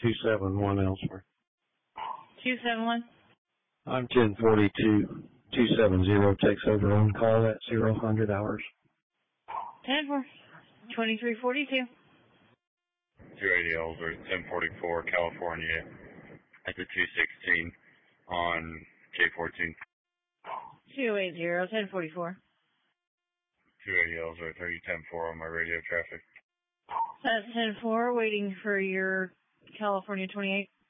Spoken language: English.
271 Ellsworth. 271? I'm 1042. 270 takes over on call at 0-100 hours. 10-4. 2342. 280 Ellsworth, 1044, California, at the 216 on J14. 280, 1044. 280 Ellsworth, 3010-4 on my radio traffic. That's 10-4, waiting for your California 28.